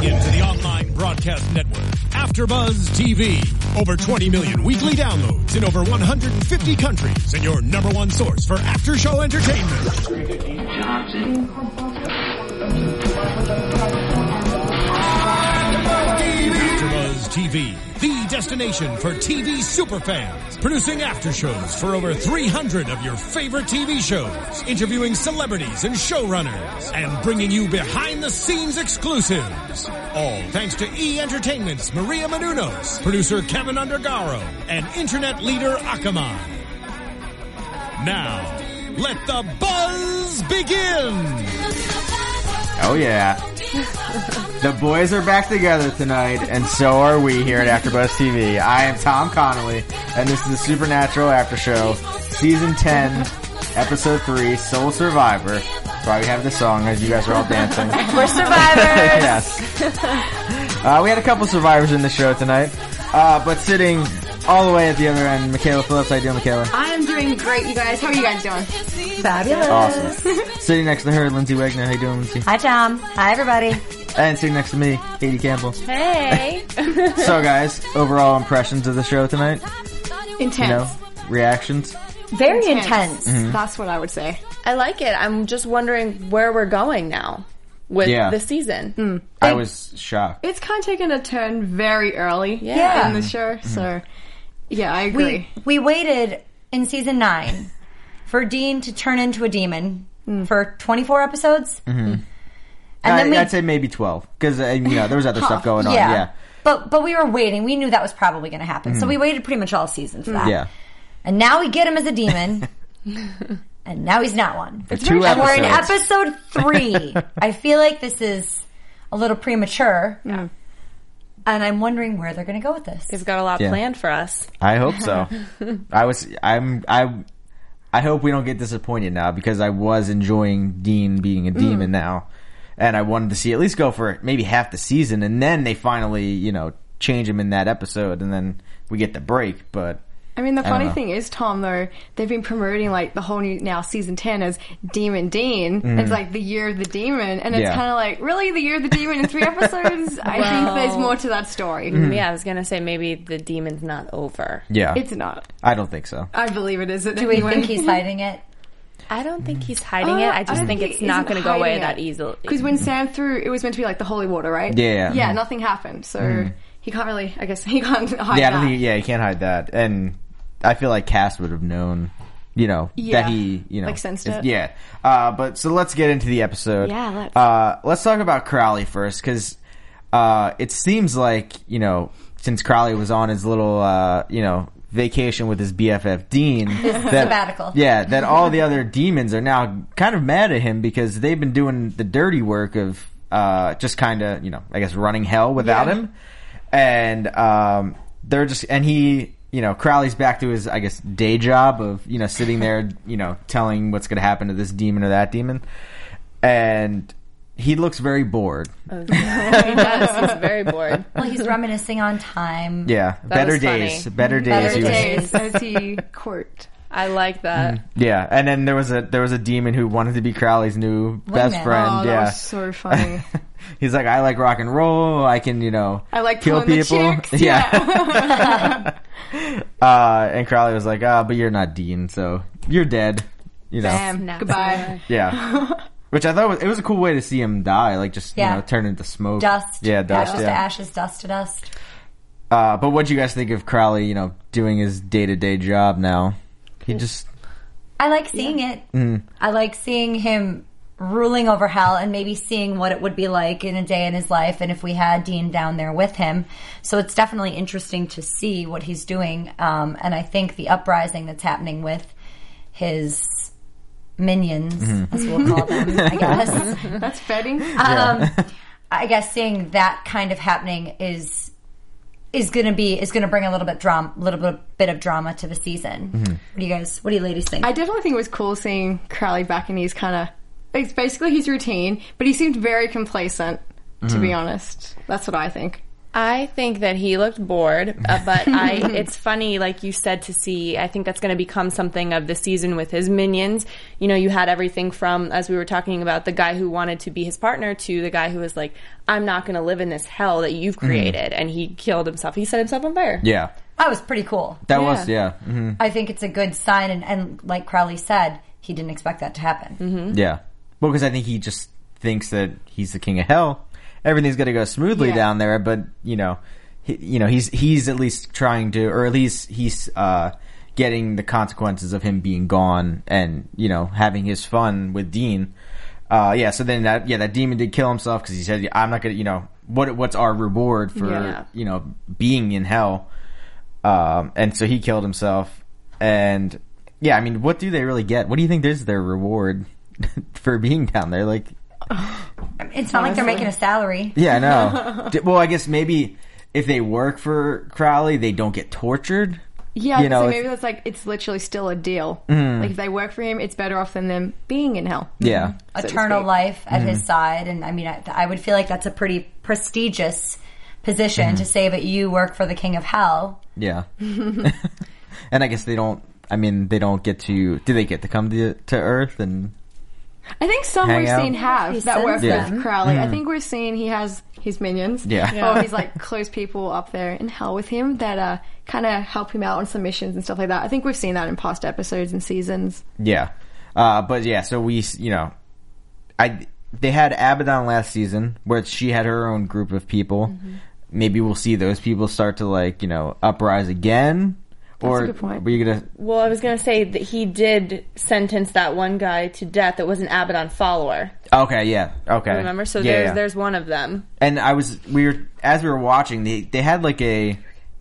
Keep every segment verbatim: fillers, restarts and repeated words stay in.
into the online broadcast network, AfterBuzz T V. Over twenty million weekly downloads in over one hundred fifty countries, and your number one source for after-show entertainment. AfterBuzz T V, the destination for T V superfans, producing after shows for over three hundred of your favorite T V shows, interviewing celebrities and showrunners, and bringing you behind-the-scenes exclusives. All thanks to E! Entertainment's Maria Menounos, producer Kevin Undergaro, and internet leader Akamai. Now, let the buzz begin! Oh yeah. The boys are back together tonight, and so are we here at AfterBuzz T V. I am Tom Connolly, and this is the Supernatural After Show, Season ten, Episode three, Soul Survivor. That's why we have this song, as you guys are all dancing. We're survivors! Yes. Uh, we had a couple survivors in the show tonight, uh, but sitting all the way at the other end, Michaela Phillips. How you doing, Michaela? I am doing great, you guys. How are you guys doing? Fabulous. Awesome. Sitting next to her, Lindsay Wagner. How you doing, Lindsay? Hi, Tom. Hi, everybody. And sitting next to me, Katie Campbell. Hey. So, guys, overall impressions of the show tonight? Intense. You know, reactions? Very intense. intense. Mm-hmm. That's what I would say. I like it. I'm just wondering where we're going now with yeah. the season. Mm. I was shocked. It's kind of taken a turn very early yeah. in the show, mm-hmm. so yeah, I agree. We, we waited in season nine for Dean to turn into a demon mm. for twenty-four episodes. Mm-hmm. And I, then we, I'd say maybe twelve, because uh, you know, there was other stuff going on. Yeah. yeah. But, but we were waiting. We knew that was probably going to happen. Mm-hmm. So we waited pretty much all season for that. Yeah. And now we get him as a demon. And now he's not one. For two and episodes. we're in episode three. I feel like this is a little premature. Yeah. And I'm wondering where they're going to go with this. They've got a lot yeah. planned for us. I hope so. I was, I'm, I, I hope we don't get disappointed now, because I was enjoying Dean being a demon mm. now. And I wanted to see at least go for maybe half the season, and then they finally, you know, change him in that episode, and then we get the break, but... I mean, the funny thing is, Tom, though, they've been promoting, like, the whole new, now, season ten as Demon Dean. Mm. It's like the year of the demon, and it's yeah. kind of like, really, the year of the demon in three episodes? I well, think there's more to that story. Mm. Yeah, I was going to say maybe the demon's not over. Yeah. It's not. I don't think so. I believe it isn't. Do we think he's hiding it? I don't think he's hiding uh, it. I just I think, think it's not going to go away it. that easily. Because when Sam threw, it was meant to be like the holy water, right? Yeah. Yeah, mm. nothing happened, so mm. he can't really, I guess, he can't hide yeah, that. I don't think, yeah, he can't hide that. And I feel like Cass would have known, you know, yeah. that he, you know. Like sensed is, it. Yeah. Uh, but, so let's get into the episode. Yeah, let's. Uh, let's talk about Crowley first, because uh, it seems like, you know, since Crowley was on his little, uh, you know, vacation with his B F F Dean, that, sabbatical. Yeah, that all the other demons are now kind of mad at him because they've been doing the dirty work of uh, just kind of, you know, I guess running hell without yeah. him, and um, they're just and he, you know, Crowley's back to his, I guess, day job of, you know, sitting there, you know, telling what's going to happen to this demon or that demon, and he looks very bored. Oh, yeah. He does. He's very bored. Well, he's reminiscing on time. Yeah. That better days. Funny. Better days. Better he was, days as he court. I like that. Mm, yeah. And then there was a there was a demon who wanted to be Crowley's new Wingman. best friend. Oh, that yeah. was so funny. He's like, I like rock and roll. I can, you know, I like kill pulling people. The chicks. Yeah. uh, and Crowley was like, ah, oh, but you're not Dean, so you're dead. You know. Bam. No. Goodbye. Yeah. Which I thought was, it was a cool way to see him die, like just, yeah. you know, turn into smoke. Dust. Yeah, dust. Ashes yeah. to ashes, dust to dust. Uh, but what do you guys think of Crowley, you know, doing his day-to-day job now? He just... I like seeing yeah. it. Mm. I like seeing him ruling over hell and maybe seeing what it would be like in a day in his life and if we had Dean down there with him. So it's definitely interesting to see what he's doing. Um, and I think the uprising that's happening with his minions, mm-hmm. as we'll call them, I guess. That's fitting. Um, Yeah. I guess seeing that kind of happening is is going to be is going to bring a little bit drama, little bit, bit of drama to the season. Mm-hmm. What do you guys? What do you ladies think? I definitely think it was cool seeing Crowley back in his kind of. It's basically his routine, but he seemed very complacent. Mm-hmm. To be honest, that's what I think. I think that he looked bored, uh, but I, it's funny, like you said, to see, I think that's going to become something of the season with his minions. You know, you had everything from, as we were talking about, the guy who wanted to be his partner to the guy who was like, I'm not going to live in this hell that you've created. Mm. And he killed himself. He set himself on fire. Yeah. That was pretty cool. That Yeah. was, yeah. Mm-hmm. I think it's a good sign, and, and like Crowley said, he didn't expect that to happen. Mm-hmm. Yeah. Well, because I think he just thinks that he's the king of hell. Everything's going to go smoothly Yeah. down there, but, you know, he, you know, he's he's at least trying to, or at least he's uh, getting the consequences of him being gone and, you know, having his fun with Dean. Uh, yeah, so then that, yeah, that demon did kill himself because he said, I'm not going to, you know, what what's our reward for, Yeah. you know, being in hell? Um, and so he killed himself. And, yeah, I mean, what do they really get? What do you think is their reward for being down there? Like, It's not like they're making a salary. yeah, I know. D- well, I guess maybe if they work for Crowley, they don't get tortured. Yeah, You know, so if- maybe that's like it's literally still a deal. Mm. Like if they work for him, it's better off than them being in hell. Yeah. so to Eternal speak. life at Mm-hmm. his side, and I mean, I, I would feel like that's a pretty prestigious position Mm-hmm. to say that you work for the king of hell. Yeah. And I guess they don't, I mean, they don't get to, do they get to come to, to Earth and... I think some Hang we've out? seen He have that sends work them. with Crowley. I think we're seeing he has his minions. Yeah. Yeah. Or he's like close people up there in hell with him that uh, kind of help him out on some missions and stuff like that. I think we've seen that in past episodes and seasons. Yeah. Uh, but yeah, so we, you know, I, they had Abaddon last season where she had her own group of people. Mm-hmm. Maybe we'll see those people start to, like, you know, uprise again. That's or a good point. were you gonna? Well, I was going to say that he did sentence that one guy to death that was an Abaddon follower. Okay, yeah, okay. Remember? So yeah, there's yeah. there's one of them. And I was, we were, as we were watching, they they had like a,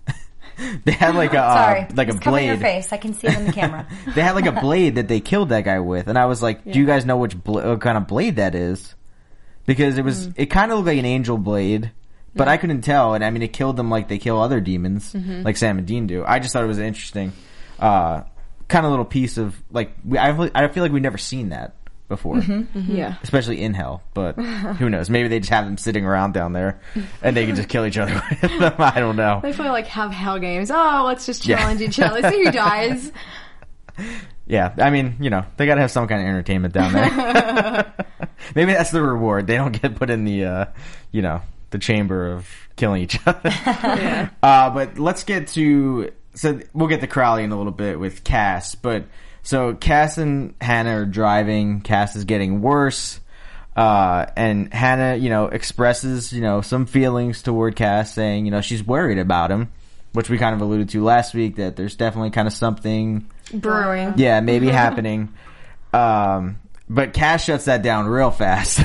they had like a, Sorry, uh, like a it's covering your blade. face. I can see it in the camera. They had like a blade that they killed that guy with, and I was like, do you guys know which bl- what kind of blade that is? Because it was, it kind of looked like an angel blade. But I couldn't tell, and I mean, it killed them like they kill other demons, like Sam and Dean do. I just thought it was an interesting, uh, kind of little piece of, like, we, I, feel- I feel like we've never seen that before, Yeah. especially in hell, but who knows? Maybe they just have them sitting around down there, and they can just kill each other with them. I don't know. They probably like have hell games. Oh, let's just Yeah. challenge each other. See who dies. Yeah, I mean, you know, they gotta have some kind of entertainment down there. Maybe that's the reward. They don't get put in the, uh, you know, the chamber of killing each other. Yeah. Uh, but let's get to, so we'll get to Crowley in a little bit with Cass, but so Cass and Hannah are driving. Cass is getting worse. Uh, and Hannah, you know, expresses, you know, some feelings toward Cass, saying, you know, she's worried about him, which we kind of alluded to last week, that there's definitely kind of something, Brewing. yeah, maybe happening. Um, but Cass shuts that down real fast.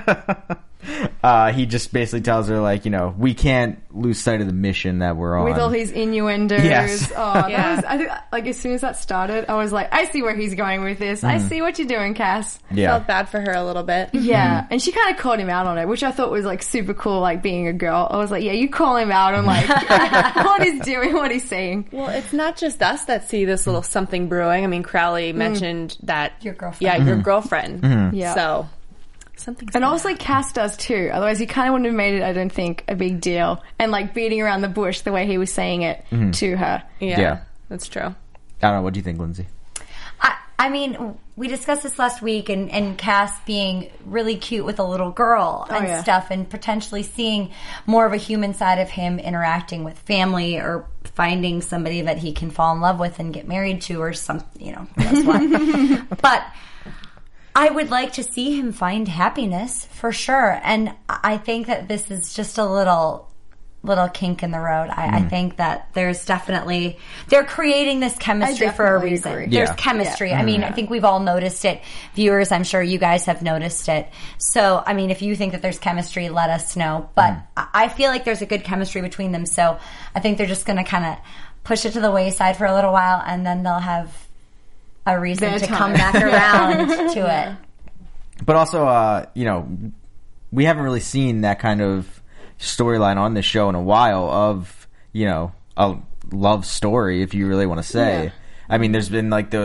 Uh, he just basically tells her, like, you know, we can't lose sight of the mission that we're on. With all his innuendos. Yes. Oh, that Yeah. was, I think, like, as soon as that started, I was like, I see where he's going with this. I see what you're doing, Cass. yeah. Felt bad for her a little bit. Yeah. And she kind of called him out on it, which I thought was, like, super cool, like, being a girl. I was like, yeah, you call him out on, like, what he's doing, what he's saying. Well, it's not just us that see this little something brewing. I mean, Crowley mentioned that Your girlfriend. Yeah, your girlfriend. Yeah. So something's And gonna also, like, Cass does too. Otherwise, he kind of wouldn't have made it, I don't think, a big deal. And, like, beating around the bush the way he was saying it to her. happen. Yeah, Yeah. that's true. I don't know. What do you think, Lindsay? I, I mean, we discussed this last week, and, and Cass being really cute with a little girl and yeah. stuff, and potentially seeing more of a human side of him interacting with family or finding somebody that he can fall in love with and get married to, or some, you know, who knows what. But I would like to see him find happiness for sure, and I think that this is just a little. Little kink in the road. I, I think that there's definitely they're creating this chemistry for a definitely reason. agree. There's Yeah. chemistry. I mean, I think we've all noticed it. Viewers, I'm sure you guys have noticed it. So, I mean, if you think that there's chemistry, let us know. But I I feel like there's a good chemistry between them. So, I think they're just going to kind of push it to the wayside for a little while, and then they'll have a reason Their to time. come back around to it. But also, uh, you know, we haven't really seen that kind of storyline on this show in a while of, you know, a love story, if you really want to say. Yeah. I mean, there's been like those,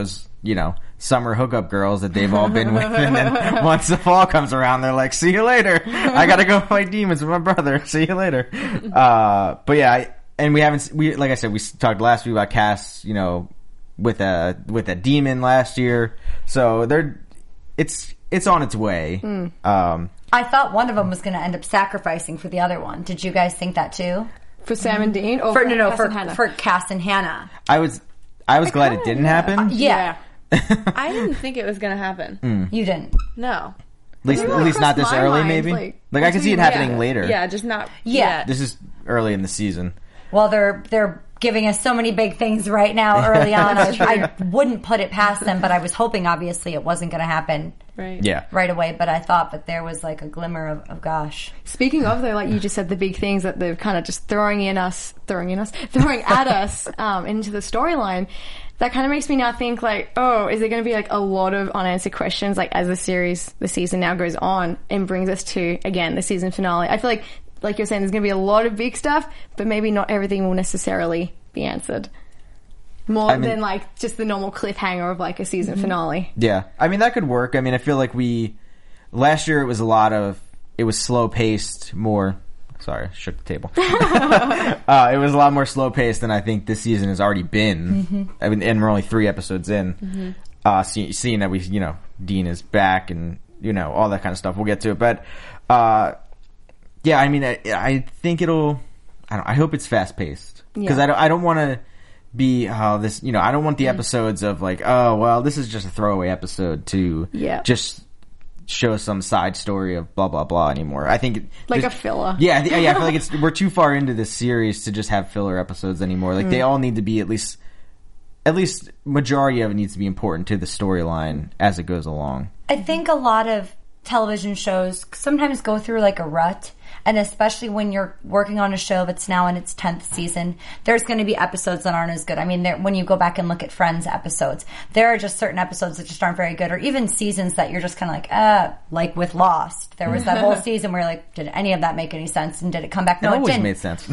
you know, summer hookup girls that they've all been with, and then once the fall comes around, they're like, "See you later. I gotta go fight demons with my brother. See you later." Uh, but yeah, I, and we haven't. We like I said, we talked last week about Cass, you know, with a with a demon last year. So they're it's it's on its way. Mm. Um, I thought one of them was going to end up sacrificing for the other one. Did you guys think that too? For Sam and Dean? Or For, for no, no, Cass for and Hannah? for Cass and Hannah. I was I was glad it didn't happen. Yeah, I didn't think it was going to happen. you didn't. No. At least, It at least not this crossed my early, mind, maybe. like, Like, I can see it between- happening Yeah. later. Yeah, just not Yeah. yet. This is early in the season. Well, they're they're giving us so many big things right now early on. I, I wouldn't put it past them, but I was hoping, obviously, it wasn't going to happen Right. Yeah. right away. But I thought that there was like a glimmer of, of gosh. Speaking of, though, like you just said, the big things that they're kind of just throwing in us, throwing in us, throwing at us um, into the storyline, that kind of makes me now think like, oh, is there going to be like a lot of unanswered questions like as the series, the season now goes on and brings us to, again, the season finale? I feel like, like you're saying, there's going to be a lot of big stuff, but maybe not everything will necessarily be answered. More I mean- than like just the normal cliffhanger of like a season finale. Yeah. I mean, that could work. I mean, I feel like we, last year it was a lot of, it was slow paced, more, sorry, I shook the table. uh, it was a lot more slow paced than I think this season has already been. Mm-hmm. I mean, and we're only three episodes in. Mm-hmm. Uh, see, seeing that we, you know, Dean is back and, you know, all that kind of stuff. We'll get to it. But, uh, yeah, I mean, I, I think it'll, I don't, I hope it's fast paced. Because Yeah. I don't, I don't want to be, oh, this, you know, I don't want the episodes of like, oh, well, this is just a throwaway episode to Yeah. just show some side story of blah, blah, blah anymore. I think. Like there's- a filler. Yeah, I thi- yeah, I feel like it's, we're too far into this series to just have filler episodes anymore. Like, they all need to be at least, at least majority of it needs to be important to the storyline as it goes along. I think a lot of television shows sometimes go through like a rut. And especially when you're working on a show that's now in its tenth season, there's going to be episodes that aren't as good. I mean, there, when you go back and look at Friends episodes, there are just certain episodes that just aren't very good, or even seasons that you're just kind of like, uh, like with Lost. There was that whole season where you're like, did any of that make any sense? And did it come back? No, It it always didn't. made sense.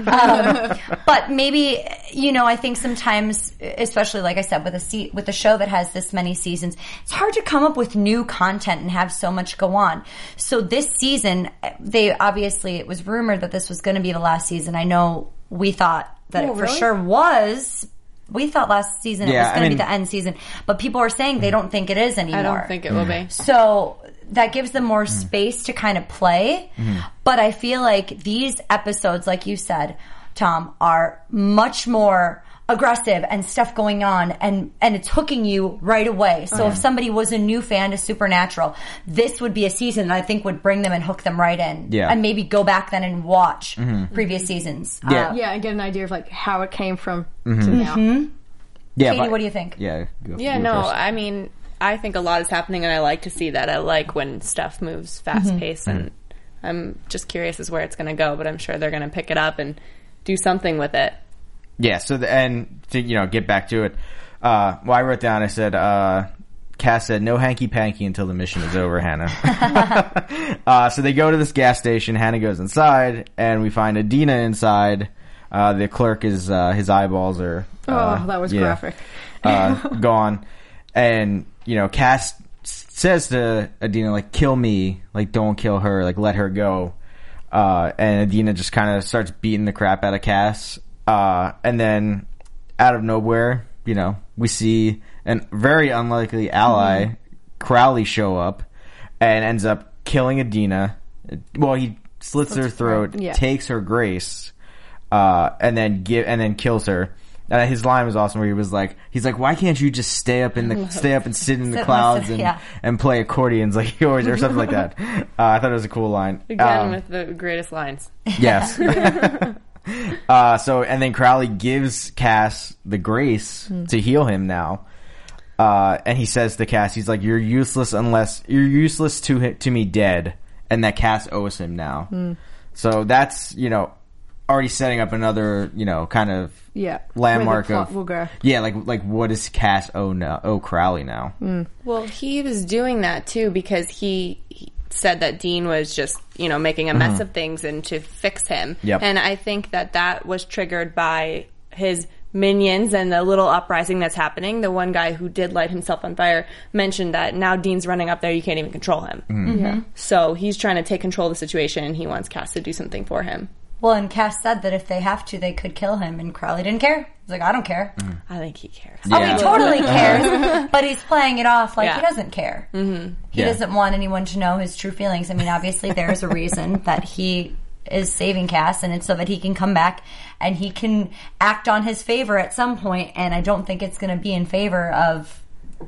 Um, but maybe, you know, I think sometimes, especially like I said, with a se- with a show that has this many seasons, it's hard to come up with new content and have so much go on. So this season, they obviously, it was rumored that this was going to be the last season. I know we thought that Oh, it for really? sure was. We thought last season it Yeah, was going I to mean- be the end season, but people are saying they don't think it is anymore. I don't think it will be. So that gives them more space to kind of play. But I feel like these episodes, like you said, Tom, are much more aggressive and stuff going on, and, and it's hooking you right away. So if somebody was a new fan to Supernatural, this would be a season that I think would bring them and hook them right in. Yeah. And maybe go back then and watch previous seasons. Yeah. Uh, Yeah, and get an idea of like how it came from to now. Yeah, Katie, but- what do you think? Yeah, go, Yeah, go no, first. I mean, I think a lot is happening, and I like to see that. I like when stuff moves fast paced, and I'm just curious as where it's going to go, but I'm sure they're going to pick it up and do something with it. Yeah, so the, and to, you know, get back to it, uh, well, I wrote down, I said, uh, Cass said, no hanky-panky until the mission is over, Hannah. uh, so they go to this gas station, Hannah goes inside, and we find Adina inside. Uh, the clerk is, uh, his eyeballs are, uh, Oh, that was yeah, graphic. uh, gone. And, you know, Cass says to Adina, like, kill me, like, don't kill her, like, let her go. Uh, and Adina just kind of starts beating the crap out of Cass. Uh, and then out of nowhere, you know, we see a very unlikely ally, mm-hmm. Crowley, show up and ends up killing Adina. Well, he slits her throat, yeah. takes her grace, uh, and then give, and then kills her. And his line was awesome where he was like, he's like, why can't you just stay up in the, stay up and sit in the Sit- clouds listen, and, yeah. and play accordions like yours or something like that. Uh, I thought it was a cool line. Again, Um, with the greatest lines. Yes. uh, so, and then Crowley gives Cass the grace Hmm. to heal him now. Uh, and he says to Cass, he's like, you're useless unless, you're useless to hi- to me dead. And that Cass owes him now. Hmm. So that's, you know, already setting up another, you know, kind of Yeah. landmark Where the plot of, will go. yeah, like, like what does Cass owe now, owe Crowley now? Well, he was doing that too because he, he said that Dean was just, you know, making a mess of things and to fix him. Yep. And I think that that was triggered by his minions and the little uprising that's happening, the one guy who did light himself on fire mentioned that now Dean's running up there, you can't even control him. Mm-hmm. Yeah. So he's trying to take control of the situation, and he wants Cass to do something for him. Well, and Cass said that if they have to, they could kill him, and Crowley didn't care. He's like, I don't care. Mm-hmm. I think he cares. Oh, Yeah. he totally cares, but he's playing it off like Yeah. he doesn't care. Mm-hmm. He Yeah. doesn't want anyone to know his true feelings. I mean, obviously there's a reason that he is saving Cass, and it's so that he can come back and he can act on his favor at some point, and I don't think it's going to be in favor of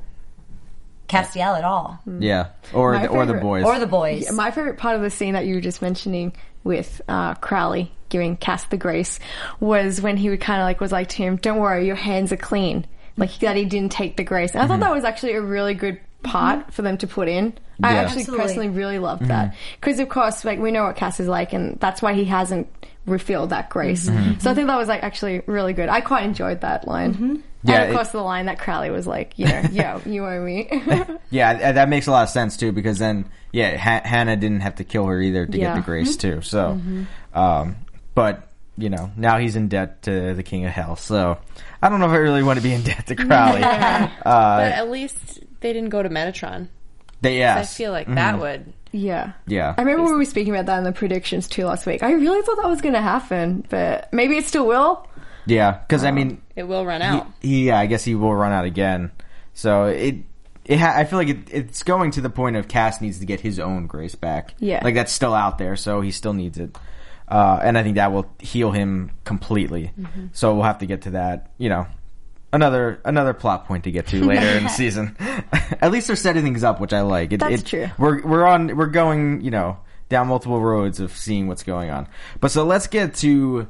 Castiel at all. Yeah, or My the, or the favorite- boys. Or the boys. Yeah, my favorite part of the scene that you were just mentioning with uh, Crowley giving Cass the grace was when he would kind of like was like to him, "Don't worry, your hands are clean." Like that, he didn't take the grace. And I thought that was actually a really good part for them to put in. I Yeah. actually Absolutely. personally really loved that because, of course, like we know what Cass is like, and that's why he hasn't refilled that grace. So I think that was like actually really good. I quite enjoyed that line. Yeah, and of it- course, the line that Crowley was like, you know, yo, you owe me. Yeah, th- that makes a lot of sense too, because then, yeah, ha- Hannah didn't have to kill her either to get Yeah. the grace too. So, um, but you know, now he's in debt to the King of Hell. So, I don't know if I really want to be in debt to Crowley. uh, But at least they didn't go to Metatron. they, yes, I feel like that would. Yeah. yeah, I remember we were speaking about that in the predictions too last week. I really thought that was going to happen, but maybe it still will. yeah, because I mean, It will run he, out. he, yeah, I guess he will run out again. So it, it, ha- I feel like it, it's going to the point of Cass needs to get his own grace back. Yeah. like that's still out there, so he still needs it. Uh, and I think that will heal him completely. So we'll have to get to that. You know, another another plot point to get to later in the season. At least they're setting things up, which I like. It, That's it- true. We're we're on we're going you know down multiple roads of seeing what's going on. But so let's get to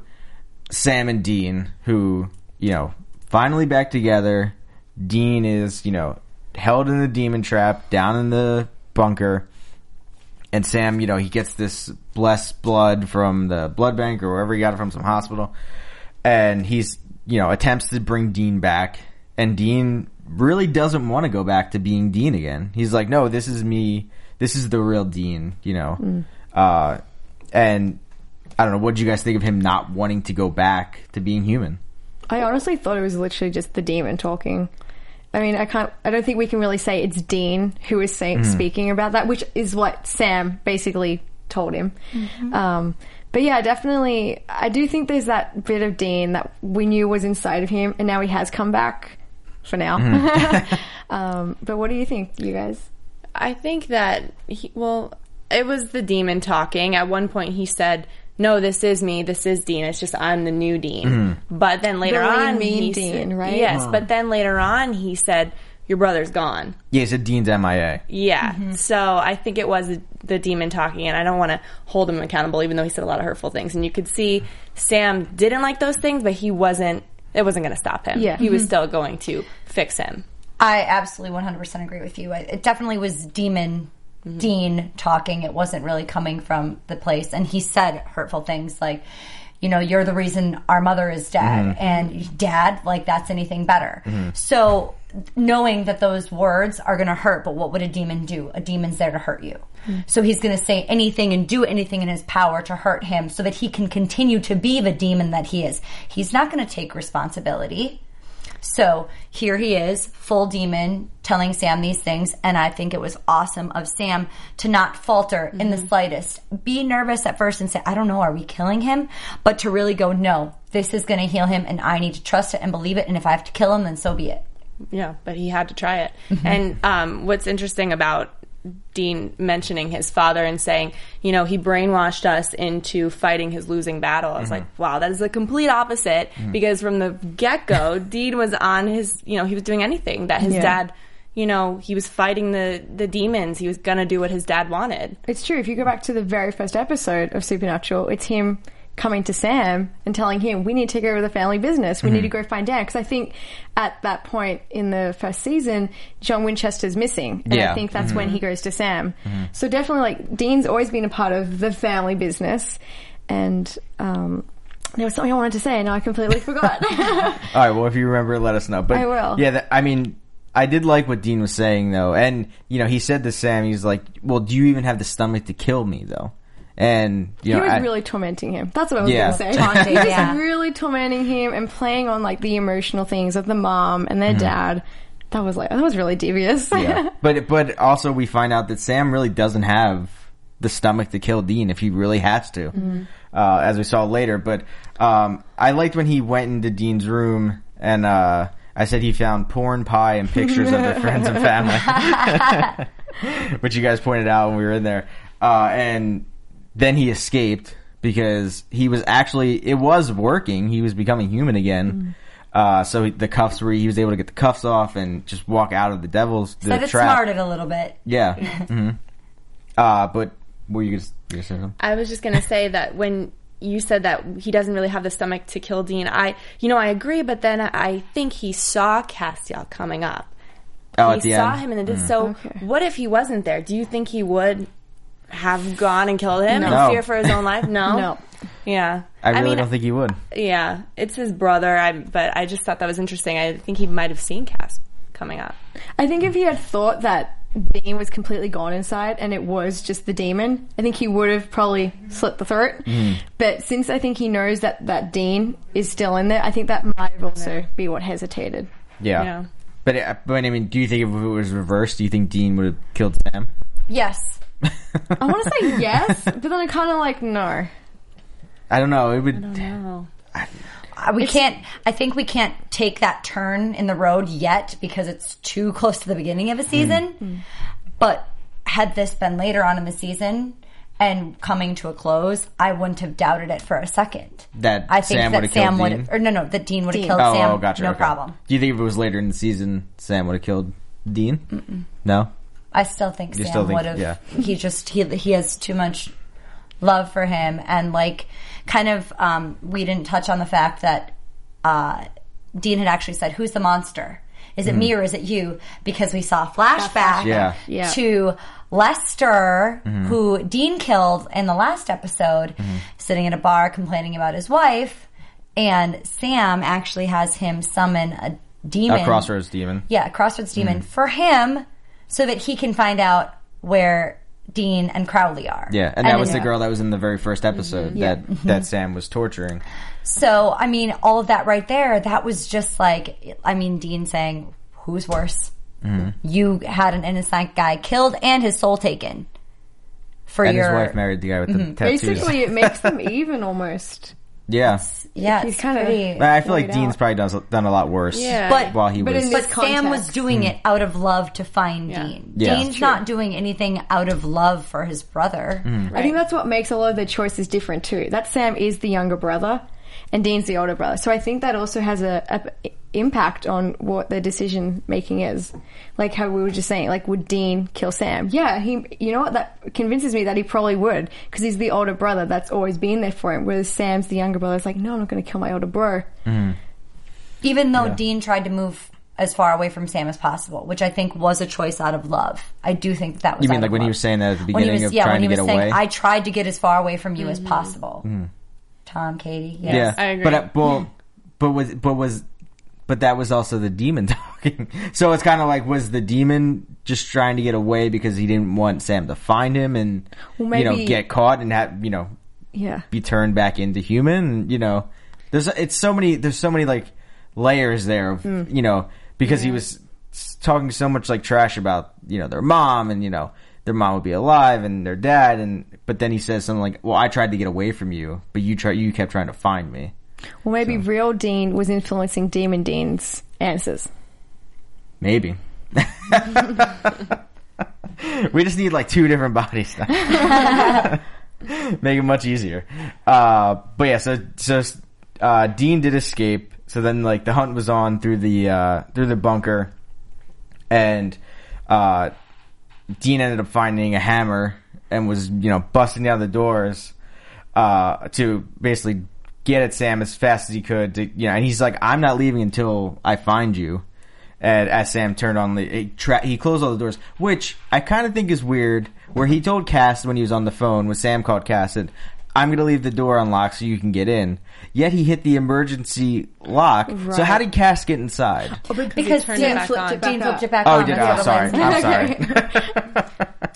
Sam and Dean, who you know finally back together. Dean is you know held in the demon trap down in the bunker. And Sam, you know, he gets this blessed blood from the blood bank or wherever he got it from, some hospital. And he's, you know, attempts to bring Dean back. And Dean really doesn't want to go back to being Dean again. He's like, no, this is me. This is the real Dean, you know. Mm. Uh, and I don't know, what did you guys think of him not wanting to go back to being human? I honestly thought it was literally just the demon talking. I mean, I can't. I don't think we can really say it's Dean who is saying, speaking about that, which is what Sam basically told him. Um, but yeah, definitely, I do think there's that bit of Dean that we knew was inside of him, and now he has come back for now. um, but what do you think, you guys? I think that, he, well, it was the demon talking. At one point he said, no, this is me, this is Dean, it's just I'm the new Dean. But then later The lean, on, mean he Dean, said, right? Yes, but then later on he said, your brother's gone. Yeah, he said Dean's M I A. Yeah, so I think it was the demon talking, and I don't want to hold him accountable, even though he said a lot of hurtful things. And you could see Sam didn't like those things, but he wasn't, it wasn't going to stop him. Yeah. He was still going to fix him. I absolutely one hundred percent agree with you. I- It definitely was demon Dean talking. It wasn't really coming from the place. And he said hurtful things like, you know, you're the reason our mother is dead. And dad, like, that's anything better. So knowing that those words are going to hurt, but what would a demon do? A demon's there to hurt you. So he's going to say anything and do anything in his power to hurt him so that he can continue to be the demon that he is. He's not going to take responsibility. So here he is, full demon, telling Sam these things, and I think it was awesome of Sam to not falter in the slightest. Be nervous at first and say, I don't know, are we killing him? But to really go, no, this is going to heal him, and I need to trust it and believe it, and if I have to kill him, then so be it. Yeah, but he had to try it. And um, what's interesting about Dean mentioning his father and saying, you know, he brainwashed us into fighting his losing battle. I was like, wow, that is the complete opposite. Because from the get-go, Dean was on his, you know, he was doing anything that his Yeah. dad, you know, he was fighting the, the demons. He was going to do what his dad wanted. It's true. If you go back to the very first episode of Supernatural, it's him coming to Sam and telling him, we need to take over the family business. We need to go find Dan. Because I think at that point in the first season, John Winchester's missing. And Yeah. I think that's when he goes to Sam. So definitely, like, Dean's always been a part of the family business. And um, there was something I wanted to say, and now I completely forgot. All right. Well, if you remember, let us know. But I will. Yeah. That, I mean, I did like what Dean was saying though, and you know, he said to Sam, he's like, "Well, do you even have the stomach to kill me, though?" And you He know, was I, really tormenting him. That's what I was Yeah. going to say. Taunting, He was yeah. really tormenting him and playing on like the emotional things of the mom and their dad. That was like that was really devious. yeah. But but also we find out that Sam really doesn't have the stomach to kill Dean if he really has to, Mm-hmm. uh, as we saw later. But um, I liked when he went into Dean's room and uh, I said he found porn pie and pictures of their friends and family, which you guys pointed out when we were in there. Uh, and then he escaped because he was actually, it was working. He was becoming human again. Mm-hmm. Uh, so the cuffs were, he was able to get the cuffs off and just walk out of the devil's the Said it trap. smarted a little bit. Yeah. hmm Uh, but were you going to say something? I was just going to say that when you said that he doesn't really have the stomach to kill Dean, I, you know, I agree, but then I think he saw Castiel coming up. Oh, he at the saw end? him in the so Okay. what if he wasn't there? Do you think he would have gone and killed him No. in fear for his own life? No. No. Yeah. I really mean, don't think he would. yeah, it's his brother, I, but I just thought that was interesting. I think he might have seen Cass coming up. I think if he had thought that Dean was completely gone inside and it was just the demon, I think he would have probably slit the throat. Mm. But since I think he knows that, that Dean is still in there, I think that might have also be what hesitated. Yeah. Yeah. But, uh, but I mean, do you think if it was reversed, do you think Dean would have killed Sam? Yes. I want to say yes, but then I kind of like no. I don't know. It would. No. Uh, We can't, I think we can't take that turn in the road yet because it's too close to the beginning of a season. Mm. But had this been later on in the season and coming to a close, I wouldn't have doubted it for a second. That I think Sam that would have Sam killed would Dean? have, or no, no, that Dean would have Dean. killed Oh, Sam. oh, gotcha. No okay. problem. Do you think if it was later in the season, Sam would have killed Dean? Mm-mm. No? I still think You Sam still think- would have. yeah. He just he he has too much love for him, and like kind of um, we didn't touch on the fact that uh, Dean had actually said, "Who's the monster? Is it me or is it you?" Because we saw a flashback Yeah. Yeah. to Lester, Mm-hmm. who Dean killed in the last episode, sitting at a bar complaining about his wife, and Sam actually has him summon a demon, A crossroads demon. yeah, a crossroads demon Mm. for him, so that he can find out where Dean and Crowley are. Yeah, and that was the then- girl that was in the very first episode that, that Sam was torturing. So, I mean, all of that right there, that was just like, I mean, Dean saying, who's worse? Mm-hmm. You had an innocent guy killed and his soul taken. For And your his wife married the guy with the tattoos. Basically, it makes them even almost. Yeah. Yeah, He's it's kinda- pretty- But I feel like Worried Dean's out. probably does, done a lot worse Yeah. But- while he but was... in But this Sam was context. doing it out of love to find Yeah. Dean. Yeah. Dean's not doing anything out of love for his brother. Mm-hmm. I think that's what makes a lot of the choices different too. That Sam is the younger brother, and Dean's the older brother. So I think that also has a, a impact on what the decision making is. Like how we were just saying, like would Dean kill Sam? Yeah, he. You know what? That convinces me that he probably would because he's the older brother that's always been there for him. Whereas Sam's the younger brother. It's like, no, I'm not going to kill my older bro. Even though Yeah. Dean tried to move as far away from Sam as possible, which I think was a choice out of love. I do think that was You mean out like of when he love. was saying that at the When he beginning was, of yeah, trying when he to get was saying, away? I tried to get as far away from you as possible. Tom, Katie, yes. Yeah, I agree. But uh, well, but was but was but that was also the demon talking. So it's kind of like, was the demon just trying to get away because he didn't want Sam to find him and Well, you know maybe- get caught and have you know Yeah. be turned back into human? You know, there's it's so many there's so many like layers there of Mm. you know because he was s- talking so much like trash about you know their mom and you know their mom would be alive and their dad and but then he says something like, well, I tried to get away from you but you try you kept trying to find me. Well, maybe real Dean was influencing Demon Dean's answers. Maybe. We just need like two different bodies now. Make it much easier. Uh, but yeah, so so uh, Dean did escape. So then like the hunt was on through the uh, through the bunker, and uh, Dean ended up finding a hammer and was you know busting down the doors uh, to basically get at Sam as fast as he could. To, you know, and he's like, "I'm not leaving until I find you." And as Sam turned on the, he, tra- he closed all the doors, which I kind of think is weird. Where he told Cass when he was on the phone, when Sam called Cass, said, "I'm going to leave the door unlocked so you can get in." Yet he hit the emergency lock. So Right. how did Cass get inside? Because turned it Dean back flipped on. it back Dean Back flipped up. it back Oh, on. he did. That's Oh, what it sorry. was. I'm sorry.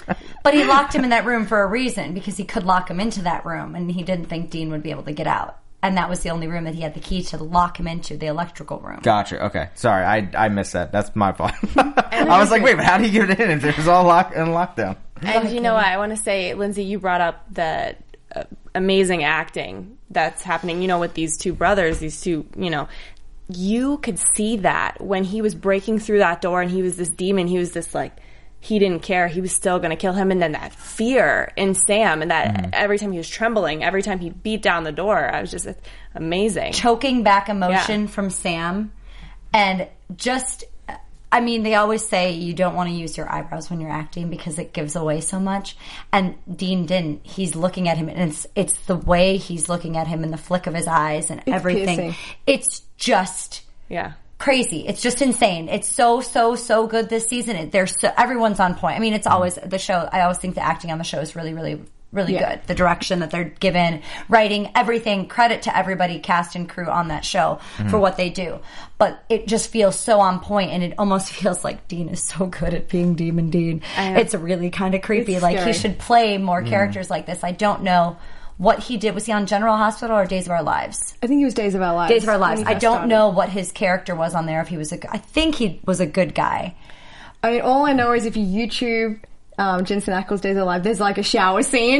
But he locked him in that room for a reason, because he could lock him into that room, and he didn't think Dean would be able to get out. And that was the only room that he had the key to lock him into, the electrical room. Gotcha. Okay. Sorry, I I missed that. That's my fault. I was like, wait, but how do you get it in if it was all locked in lockdown? And you know what? I want to say, Lindsay, you brought up the uh, amazing acting that's happening, you know, with these two brothers, these two, you know, you could see that when he was breaking through that door and he was this demon, he was this like, he didn't care. He was still going to kill him. And then that fear in Sam, and that mm. every time he was trembling, every time he beat down the door, I was just it's amazing. Choking back emotion yeah. from Sam. And just, I mean, they always say you don't want to use your eyebrows when you're acting because it gives away so much. And Dean didn't. He's looking at him, and it's, it's the way he's looking at him and the flick of his eyes and it's everything. piercing. It's just... Yeah. Crazy. It's just insane. It's so, so, so good this season. It, there's so, everyone's on point. I mean, it's always the show. I always think the acting on the show is really, really, really yeah. good. The direction that they're given, writing, everything. Credit to everybody, cast and crew on that show mm-hmm. for what they do. But it just feels so on point, and it almost feels like Dean is so good at being Demon Dean. It's really kind of creepy. It's like scary. He should play more mm. characters like this. I don't know what he did. Was he on General Hospital or Days of Our Lives? I think it was Days of Our Lives. Days of Our Lives. when he I first don't started. know what his character was on there. If he was a, I think he was a good guy. I mean, all I know is if you YouTube um, Jensen Ackles Days of Our Lives, there's like a shower scene.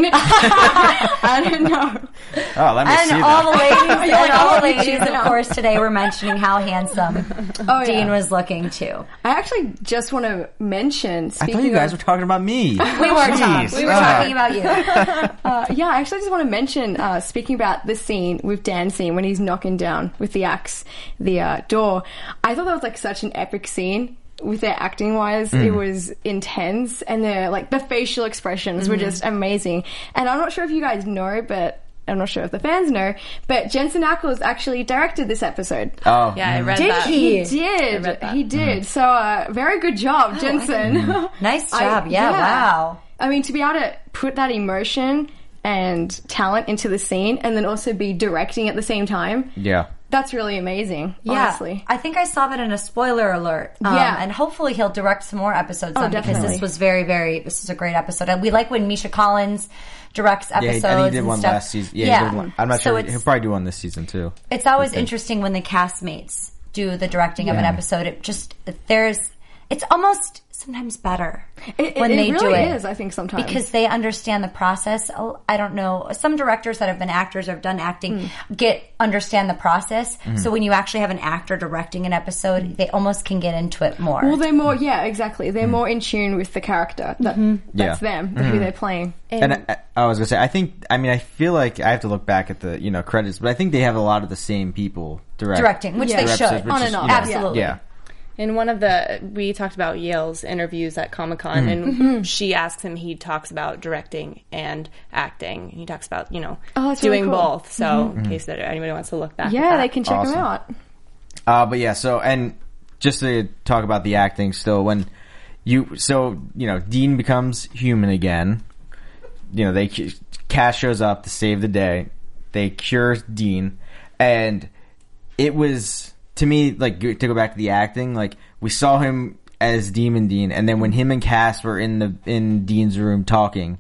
I don't know. Oh, let me And see all that. the ladies, and all the Oh, ladies, yeah. of course, today were mentioning how handsome Oh, Dean yeah. was looking too. I actually just want to mention. I Speaking thought you guys of, were talking about me. We were, Tom. Jeez. We were Ah. talking about you. Uh, yeah, I actually just want to mention, uh, speaking about the scene with Dan scene when he's knocking down with the axe the uh, door. I thought that was like such an epic scene. With their acting wise, Mm. it was intense, and their like the facial expressions Mm-hmm. were just amazing. And I'm not sure if you guys know, but I'm not sure if the fans know, but Jensen Ackles actually directed this episode. Oh, Yeah, I read Did that. he? He did. read that. He did. So, uh, very good job, Jensen. Nice I- job. yeah, wow. I mean, to be able to put that emotion and talent into the scene and then also be directing at the same time, yeah. that's really amazing, Yeah, honestly. I think I saw that in a spoiler alert. Um, Yeah. and hopefully he'll direct some more episodes Oh, on, because definitely. this was very, very. This is a great episode. And we like when Misha Collins directs Yeah, episodes. he, and he did and one stuff. last season. Yeah, yeah. He did one. I'm not So sure. it's- He'll probably do one this season too. It's always Okay. interesting when the castmates do the directing of an Yeah. episode. It just there's it's almost sometimes better It, when it, they it do really it is, I think, sometimes. because they understand the process. Oh, I don't know. Some directors that have been actors or have done acting Mm. get understand the process. Mm-hmm. So when you actually have an actor directing an episode, they almost can get into it more. well, they're more, yeah, exactly. They're more in tune with the character. That, That's Yeah. them, who they're playing. And I, I was gonna say, I think, I mean, I feel like I have to look back at the, you know, credits, but I think they have a lot of the same people direct, directing, which Yeah. they direct should. episodes, which On is, and you off. know, Absolutely. Yeah. In one of the, we talked about Yale's interviews at Comic Con, and she asks him, he talks about directing and acting. He talks about, you know, Oh, that's really doing cool. both. So, in case that anybody wants to look back at Yeah, that. they can check Awesome. them out. Uh, but yeah, so, and just to talk about the acting still, when you, so, you know, Dean becomes human again, you know, they, Cass shows up to save the day, they cure Dean, and it was, to me, like, to go back to the acting, like, we saw him as Demon Dean, and then when him and Cass were in the, in Dean's room talking,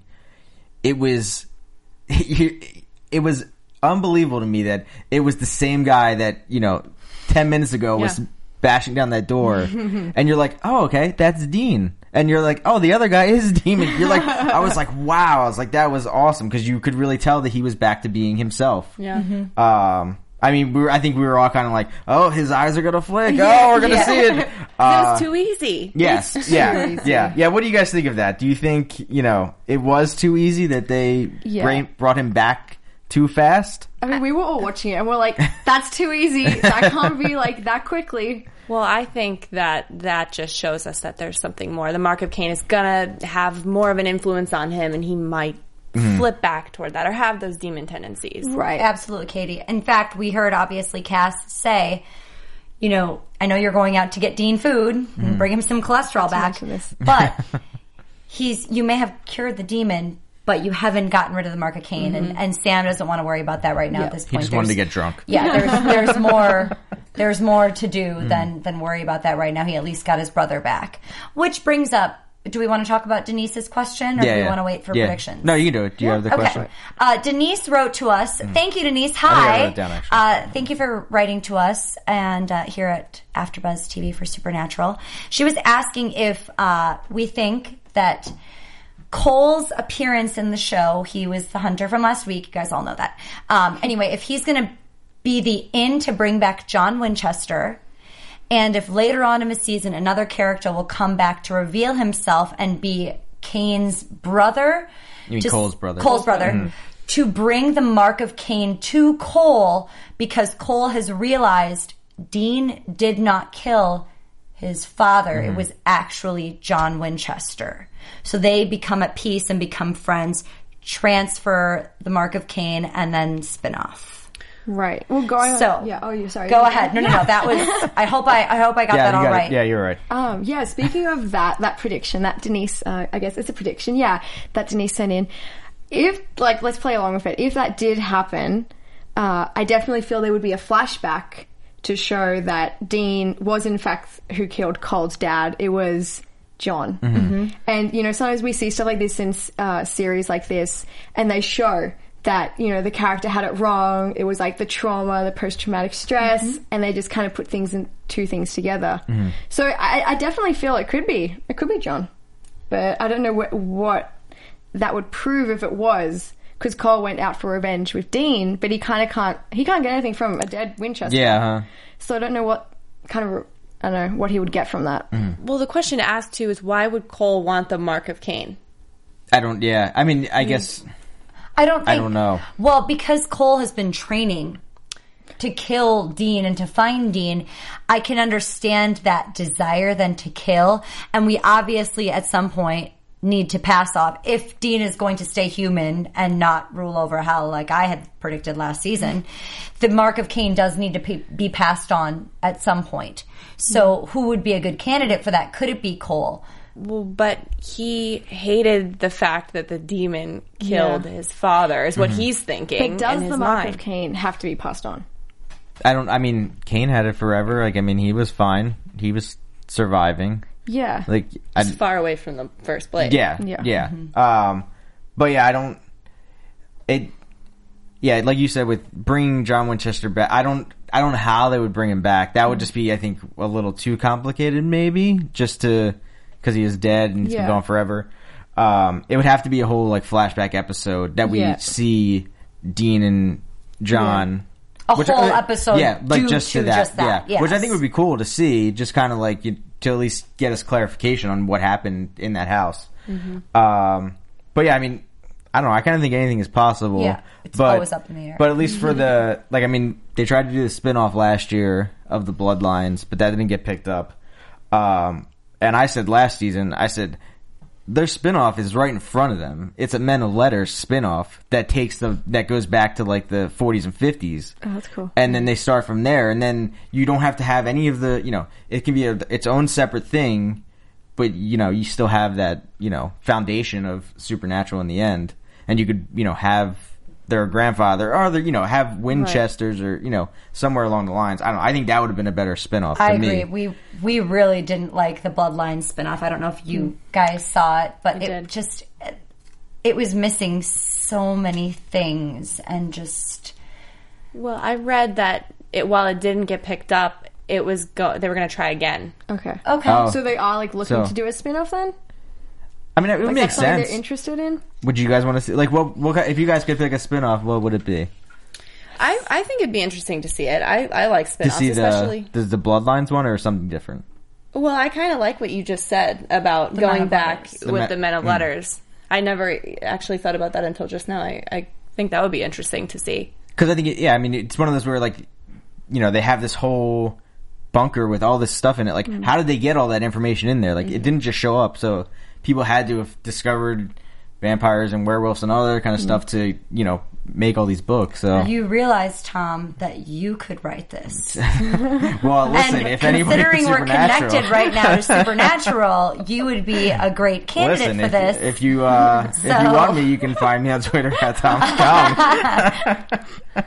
it was, it was unbelievable to me that it was the same guy that, you know, ten minutes ago was Yeah. bashing down that door, and you're like, oh, okay, that's Dean. And you're like, oh, the other guy is Demon. You're like, I was like, wow. I was like, that was awesome, because you could really tell that he was back to being himself. Yeah. Um, I mean, we were, I think we were all kind of like, oh, his eyes are gonna flick. Oh, we're gonna Yeah. see it. It Uh, was too easy. yes, yeah, yeah, yeah. What do you guys think of that? Do you think, you know, it was too easy that they Yeah. bra- brought him back too fast? I mean, we were all watching it and we're like, that's too easy. That can't be like that quickly. Well, I think that that just shows us that there's something more. The Mark of Cain is gonna have more of an influence on him, and he might flip back toward that or have those demon tendencies. Right. Absolutely, Katie. In fact, we heard obviously Cass say, you know, I know you're going out to get Dean food and bring him some cholesterol back, mention this. but he's you may have cured the demon, but you haven't gotten rid of the Mark of Cain, and, and Sam doesn't want to worry about that right now Yeah. at this He point. just wanted to There's- get drunk. Yeah, there's there's more there's more to do than than worry about that right now. He at least got his brother back, which brings up do we want to talk about Denise's question, or Yeah, do we yeah. want to wait for Yeah. predictions? No, you can do it. Do you have the Okay. question? Uh, Denise wrote to us. Thank you, Denise. think I Hi. wrote it down, actually. Uh, thank you for writing to us and uh, here at AfterBuzz T V for Supernatural. She was asking if uh, we think that Cole's appearance in the show, he was the hunter from last week. You guys all know that. Um, anyway, if he's going to be the in to bring back John Winchester, and if later on in the season another character will come back to reveal himself and be Cain's brother. You mean to- Cole's brother. Cole's brother. To bring the mark of Cain to Cole, because Cole has realized Dean did not kill his father. It was actually John Winchester. So they become at peace and become friends, transfer the mark of Cain, and then spin off. Right. Well, going on. So Yeah. Oh, you sorry. Go ahead. No, no, no. That was. I hope I. I hope I got Yeah, that you all got right. it. Yeah, you're right. Um, yeah, speaking of that, that prediction, that Denise, uh, I guess it's a prediction, yeah, that Denise sent in. If, like, let's play along with it. If that did happen, uh, I definitely feel there would be a flashback to show that Dean was, in fact, who killed Cole's dad. It was John. Mm-hmm. And, you know, sometimes we see stuff like this in uh, series like this, and they show that, you know, the character had it wrong. It was like the trauma, the post-traumatic stress, mm-hmm. and they just kind of put things in two things together. Mm-hmm. So I, I definitely feel it could be, it could be John, but I don't know what, what that would prove if it was, because Cole went out for revenge with Dean, but he kind of can't, he can't get anything from a dead Winchester. Yeah, huh? So I don't know what kind of, I don't know what he would get from that. Mm-hmm. Well, the question asked too is why would Cole want the mark of Cain? I don't, yeah. I mean, I guess... I don't think, I don't know. Well, because Cole has been training to kill Dean and to find Dean, I can understand that desire then to kill. And we obviously at some point need to pass off. If Dean is going to stay human and not rule over hell like I had predicted last season, the mark of Cain does need to p- be passed on at some point. So who would be a good candidate for that? Could it be Cole? Well, but he hated the fact that the demon killed Yeah. his father, is what Mm-hmm. he's thinking. But does in his the mark mind. of Cain have to be passed on? I don't, I mean, Cain had it forever. Like, I mean, he was fine. He was surviving. Yeah. Like, I, It's far away from the first blade. yeah, Yeah. yeah. Um, but yeah, I don't, it, yeah, like you said, with bringing John Winchester back, I don't, I don't know how they would bring him back. That would just be, I think, a little too complicated, maybe, just to, because he is dead and he's Yeah. been gone forever. Um, it would have to be a whole like flashback episode that we Yeah. see Dean and John. A Which, whole uh, episode yeah, like due just to to that, just that, yeah. Which I yes. think would be cool to see, just kind of like you, to at least get us clarification on what happened in that house. Mm-hmm. Um, but yeah, I mean, I don't know. I kind of think anything is possible. Yeah, it's but, always up in the air. But at least for the like, I mean, they tried to do the spinoff last year of the Bloodlines, but that didn't get picked up. Um, and I said last season, I said their spinoff is right in front of them. It's a Men of Letters spinoff that takes the that goes back to like the forties and fifties. Oh, that's cool. And then they start from there, and then you don't have to have any of the, you know, it can be a, its own separate thing, but you know, you still have that, you know, foundation of Supernatural in the end, and you could, you know, have their grandfather or their, you know, have Winchesters or, you know, somewhere along the lines. I don't know. I think that would have been a better spinoff. I to agree. Me. We we really didn't like the Bloodline spinoff. I don't know if you guys saw it, but I it did. just it, it was missing so many things and just Well, I read that it, while it didn't get picked up, it was go- they were going to try again. Okay. okay. Oh. So they are like looking So- to do a spin-off then? I mean, it would Like make that's something sense. they're interested in? Would you guys want to see, like, what, what, if you guys could pick a spinoff, what would it be? I, I think it'd be interesting to see it. I, I like To spin-offs, see the, especially. the, the Bloodlines one or something different? Well, I kind of like what you just said about Men going of back Letters. The with Me- the Men of mm. Letters. I never actually thought about that until just now. I, I think that would be interesting to see. Because I think, it, yeah, I mean, it's one of those where, like, you know, they have this whole bunker with all this stuff in it. Like, how did they get all that information in there? Like, it didn't just show up. So people had to have discovered vampires and werewolves and all that kind of stuff to, you know, make all these books. So, You realize, Tom, that you could write this. well, listen, and if anybody considering we're Supernatural- connected right now to Supernatural, you would be a great candidate Listen, for if, this. if you uh, if So- you want me, you can find me on Twitter at Tom Town. But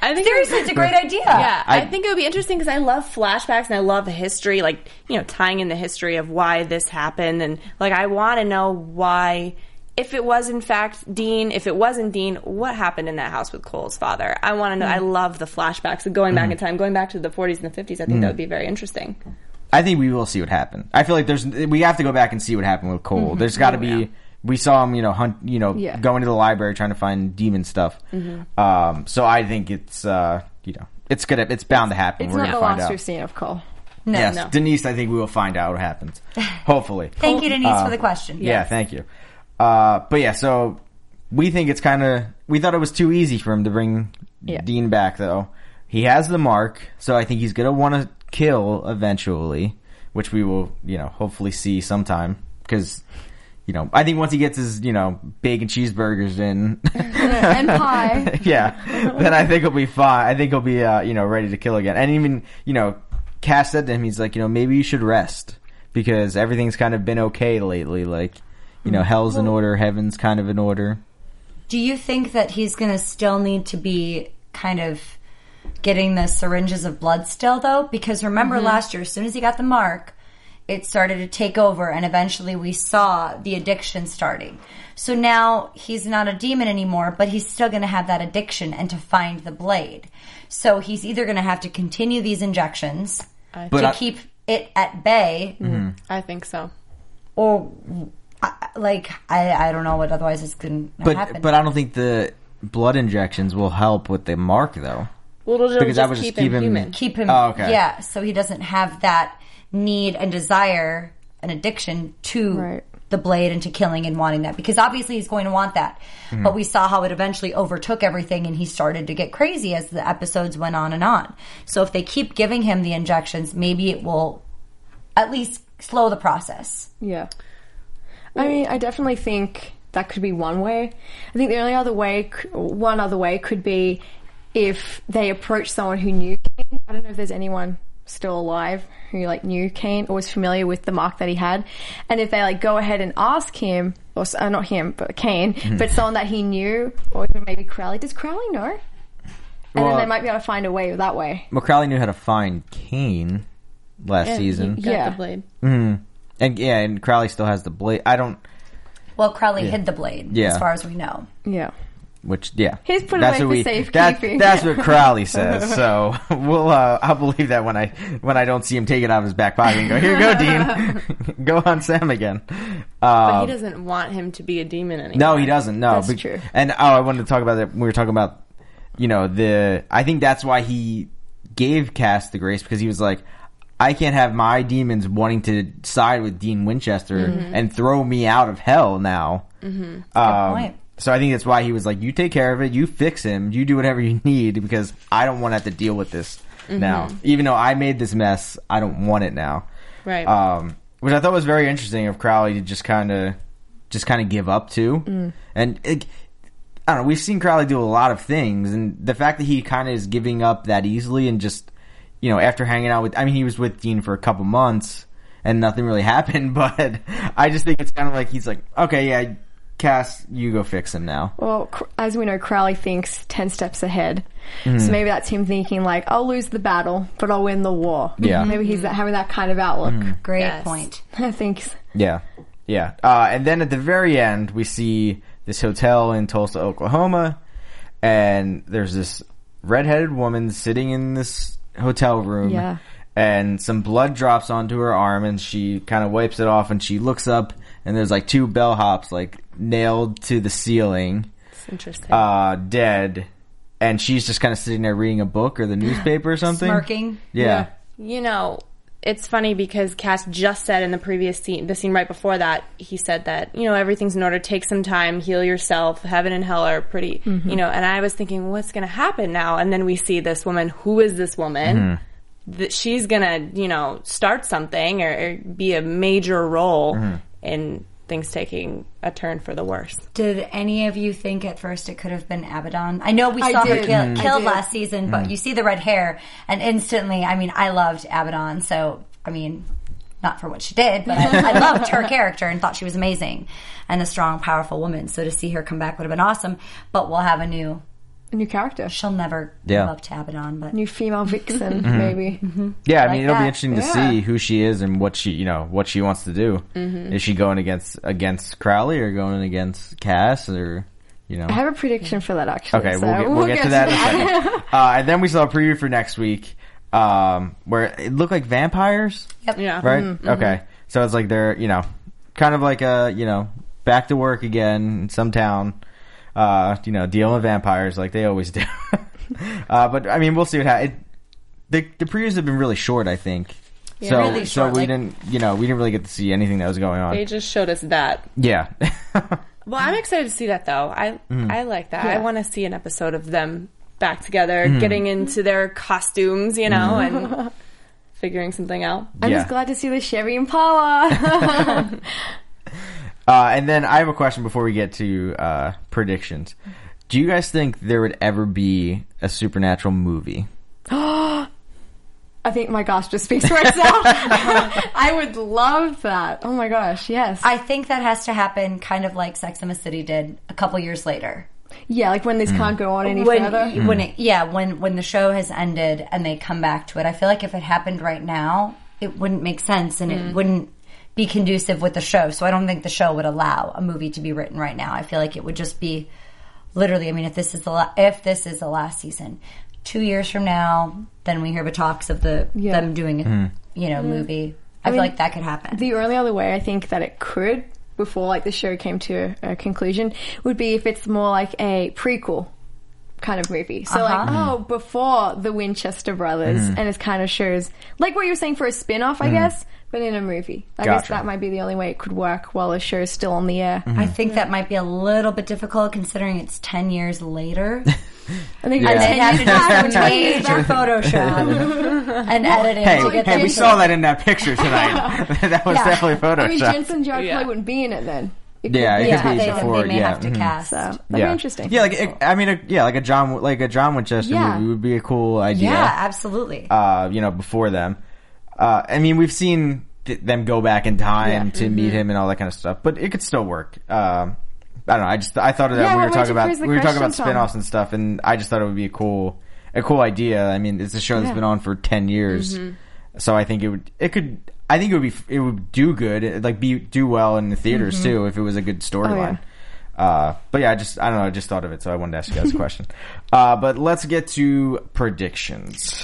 I think Seriously, it's a great idea. Yeah, I, I- think it would be interesting because I love flashbacks and I love the history, like, you know, tying in the history of why this happened. And, like, I want to know why, if it was in fact Dean, if it wasn't Dean, what happened in that house with Cole's father? I want to know. I love the flashbacks of going back in time, going back to the forties and the fifties. I think that would be very interesting. I think we will see what happened. I feel like there's we have to go back and see what happened with Cole. Mm-hmm. There's got to Oh, be. yeah. We saw him, you know, hunt, you know, Yeah. going to the library trying to find demon stuff. Mm-hmm. Um, so I think it's, uh, you know, it's gonna, it's bound to happen. It's We're not gonna the find last out. we've seen of Cole. No, yes, no. Denise. I think we will find out what happens. Hopefully. Thank you, Denise, Uh, for the question. Yeah, thank you. Uh, but yeah, so we think it's kind of. We thought it was too easy for him to bring Yeah. Dean back, though. He has the mark, so I think he's gonna want to kill eventually, which we will, you know, hopefully see sometime. Because, you know, I think once he gets his, you know, bacon cheeseburgers in, And pie. yeah, then I think he'll be fine. I think he'll be, uh, you know, ready to kill again. And even, you know, Cass said to him, he's like, you know, maybe you should rest because everything's kind of been okay lately. Like, you know, hell's in order, heaven's kind of in order. Do you think that he's going to still need to be kind of getting the syringes of blood still, though? Because remember last year, as soon as he got the mark, it started to take over, and eventually we saw the addiction starting. So now he's not a demon anymore, but he's still going to have that addiction and to find the blade. So he's either going to have to continue these injections I, But to I- keep it at bay, I think so. or I- like I, I don't know what otherwise is going to But happen. but I don't think the blood injections will help with the mark, though. Well, it'll Because just, that would just keep, keep him, him- human. keep him Oh, okay. yeah, so he doesn't have that need and desire an addiction to Right. the blade and to killing and wanting that, because obviously he's going to want that. Mm-hmm. But we saw how it eventually overtook everything and he started to get crazy as the episodes went on and on. So if they keep giving him the injections, maybe it will at least slow the process. Yeah. I mean, I definitely think that could be one way. I think the only other way, c- one other way could be if they approach someone who knew Kane. I don't know if there's anyone still alive who like knew Kane or was familiar with the mark that he had. And if they like go ahead and ask him, or s- uh, not him, but Kane, but someone that he knew, or even maybe Crowley. Does Crowley know? And Well- then they might be able to find a way that way. Well, Crowley knew how to find Kane last Yeah, season. he got Yeah. the blade. And yeah, and Crowley still has the blade. I don't. Well, Crowley hid the blade, Yeah. as far as we know. Yeah. Which yeah, He's put that's away what for we. safekeeping. That, that's what Crowley says. So we'll. Uh, I'll believe that when I when I don't see him take it out of his back pocket and go, "Here you go, Dean. Go on Sam again." But Uh, he doesn't want him to be a demon anymore. no, he doesn't. No, That's But- true. And oh, I wanted to talk about that. We were talking about, you know, the. I think that's why he gave Cass the grace, because he was like, I can't have my demons wanting to side with Dean Winchester and throw me out of hell now. Mm-hmm. Um, point. so I think that's why he was like, you take care of it, you fix him, you do whatever you need, because I don't want to have to deal with this now. Even though I made this mess, I don't want it now. Right. Um, which I thought was very interesting of Crowley to just kind of, just kind of give up to. And it, I don't know, we've seen Crowley do a lot of things, and the fact that he kind of is giving up that easily and just, you know, after hanging out with, I mean, he was with Dean for a couple months and nothing really happened, but I just think it's kind of like he's like, okay, yeah, Cass, you go fix him now. Well, Cr- as we know, Crowley thinks ten steps ahead. Mm-hmm. So maybe that's him thinking like, I'll lose the battle, but I'll win the war. Yeah. Maybe he's that, having that kind of outlook. Great Yes. point. I think. Yeah, yeah. Uh, and then at the very end, we see this hotel in Tulsa, Oklahoma, and there's this redheaded woman sitting in this hotel room. Yeah. And some blood drops onto her arm, and she kind of wipes it off, and she looks up, and there's like two bellhops like nailed to the ceiling, It's interesting. uh, dead, and she's just kind of sitting there reading a book or the newspaper or something. Smirking. Yeah. You know, it's funny because Cass just said in the previous scene, the scene right before that, he said that, you know, everything's in order, take some time, heal yourself, heaven and hell are pretty, you know, and I was thinking, what's going to happen now? And then we see this woman, who is this woman? That she's going to, you know, start something or, or be a major role in things taking a turn for the worse. Did any of you think at first it could have been Abaddon? I know we I saw her did. kill, Mm. I killed did. last season, but you see the red hair, and instantly, I mean, I loved Abaddon, so, I mean, not for what she did, but I, I loved her character and thought she was amazing and a strong, powerful woman, so to see her come back would have been awesome, but we'll have a new a new character, She'll never Yeah. give up to Abaddon, but new female vixen, maybe. Yeah, I Like mean, it'll that. be interesting to Yeah. see who she is and what she, you know, what she wants to do. Mm-hmm. Is she going against against Crowley or going against Cass or, you know? I have a prediction for that actually. Okay, so we'll get, we'll get to that in a second. Uh, and then we saw a preview for next week, um, where it looked like vampires, yep. Yeah. right? Mm-hmm. Okay, so it's like they're, you know, kind of like a, you know, back to work again in some town, uh, you know, dealing with vampires like they always do. uh, but I mean, we'll see what happens. The the previews have been really short, I think. so really so short, we like- didn't, you know, we didn't really get to see anything that was going on. They just showed us that. Yeah. Well, I'm excited to see that though. I Mm-hmm. I like that. Yeah. I want to see an episode of them back together, Mm-hmm. getting into their costumes, you know, and figuring something out. I'm Yeah. just glad to see the Chevy Impala. Uh, and then I have a question before we get to uh, predictions. Do you guys think there would ever be a Supernatural movie? I think my gosh just speaks for itself. I would love that. Oh my gosh, yes. I think that has to happen kind of like Sex and the City did a couple years later. yeah, like when this can't go on any when, further. when it, yeah, when when the show has ended and they come back to it, I feel like if it happened right now, it wouldn't make sense and it wouldn't be conducive with the show. So I don't think the show would allow a movie to be written right now. I feel like it would just be literally. I mean, if this is the la- if this is the last season, two years from now, then we hear the talks of the Yeah. them doing a you know movie. I, mean, feel like that could happen. The only other way I think that it could, before like the show came to a, a conclusion, would be if it's more like a prequel kind of movie. So like, Uh-huh. oh, before the Winchester brothers, and it kind of shows, like what you were saying for a spin-off, I guess, but in a movie. I guess Gotcha. that might be the only way it could work while the show's still on the air. I think that might be a little bit difficult considering it's ten years later. I think Yeah. And they ten have to years do back, some major Photoshop and editing. Hey, to get hey, the we picture. saw that in that picture tonight. that was Yeah. definitely I mean, Photoshop. Jensen Jarrett Yeah. probably wouldn't be in it then. It Yeah, could it be could Yeah, be they, before, they may yeah, have to mhm. cast. So that'd yeah. be interesting. Yeah, like it, I mean, a, yeah, like a John, like a John Winchester Yeah. movie would be a cool idea. Yeah, absolutely. Uh, you know, before them. Uh, I mean, we've seen th- them go back in time Yeah. to meet him and all that kind of stuff, but it could still work. Um, I don't know. I just I thought of that Yeah, we what were made talking you about phrase the we were talking about question, Tom? spin-offs and stuff, and I just thought it would be a cool a cool idea. I mean, it's a show that's Yeah. been on for ten years, so I think it would it could I think it would be it would do good, it, like be do well in the theaters too if it was a good storyline. Uh, but yeah, I just I don't know. I just thought of it, so I wanted to ask you guys a question. Uh, but let's get to predictions.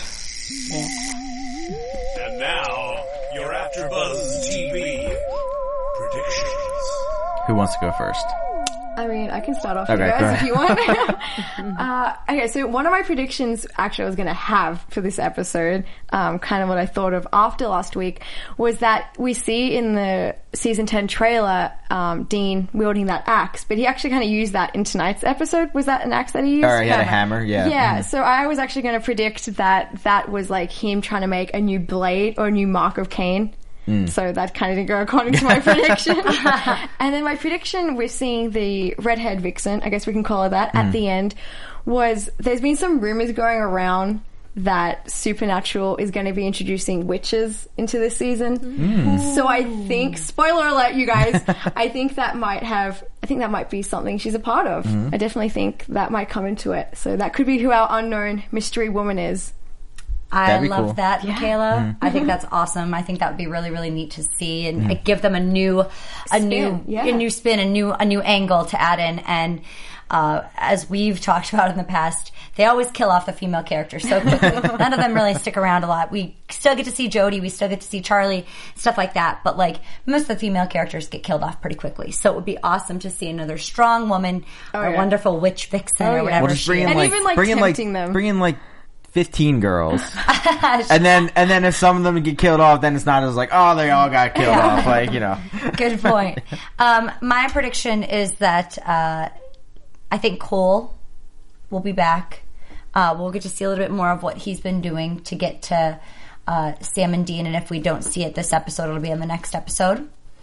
And now, your AfterBuzz T V predictions. Who wants to go first? I mean, I can start off Okay, you go guys if ahead. you want. uh, okay, so one of my predictions, actually, I was going to have for this episode, um, kind of what I thought of after last week, was that we see in the season ten trailer um, Dean wielding that axe, but he actually kind of used that in tonight's episode. Was that an axe that he used? Or he had a hammer, yeah. Yeah, Mhm. so I was actually going to predict that that was like him trying to make a new blade or a new Mark of Cain. So that kind of didn't go according to my prediction. And then my prediction, we're seeing the redhead vixen, I guess we can call her that, at the end, was there's been some rumors going around that Supernatural is going to be introducing witches into this season. So I think, spoiler alert, you guys, I think that might have, I think that might be something she's a part of. I definitely think that might come into it. So that could be who our unknown mystery woman is. I That'd be love cool. that, Michaela. I think that's awesome. I think that would be really, really neat to see and give them a new, a Spin, new, yeah. a new spin, a new, a new angle to add in. And uh, as we've talked about in the past, they always kill off the female characters so quickly. None of them really stick around a lot. We still get to see Jodie, we still get to see Charlie, stuff like that. But like most of the female characters get killed off pretty quickly. So it would be awesome to see another strong woman or yeah. wonderful witch vixen Oh, or yeah. whatever We'll just she bring in is. And like even, like, bring in like tempting them. bring in like fifteen girls, and then and then if some of them get killed off, then it's not as like oh they all got killed Yeah. off, like you know. Good point. Um, my prediction is that uh, I think Cole will be back. Uh, we'll get to see a little bit more of what he's been doing to get to uh, Sam and Dean, and if we don't see it this episode, it'll be in the next episode.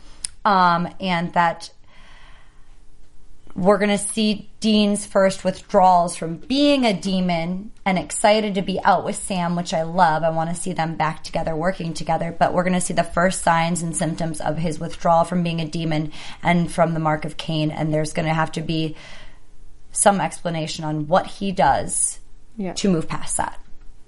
Um, and that we're going to see Dean's first withdrawals from being a demon and excited to be out with Sam, which I love. I want to see them back together, working together. But we're going to see the first signs and symptoms of his withdrawal from being a demon and from the Mark of Cain. And there's going to have to be some explanation on what he does Yeah. to move past that.